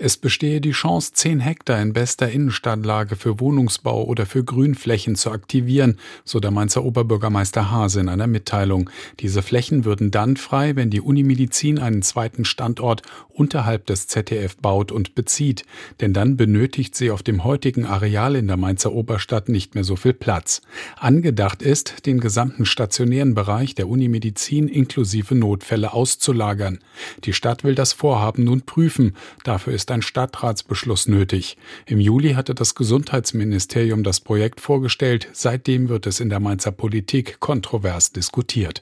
Es bestehe die Chance, 10 Hektar in bester Innenstadtlage für Wohnungsbau oder für Grünflächen zu aktivieren, so der Mainzer Oberbürgermeister Haase in einer Mitteilung. Diese Flächen würden dann frei, wenn die Unimedizin einen zweiten Standort unterhalb des ZDF baut und bezieht. Denn dann benötigt sie auf dem heutigen Areal in der Mainzer Oberstadt nicht mehr so viel Platz. Angedacht ist, den gesamten stationären Bereich der Unimedizin inklusive Notfälle auszulagern. Die Stadt will das Vorhaben nun prüfen. Dafür ist ein Stadtratsbeschluss nötig. Im Juli hatte das Gesundheitsministerium das Projekt vorgestellt. Seitdem wird es in der Mainzer Politik kontrovers diskutiert.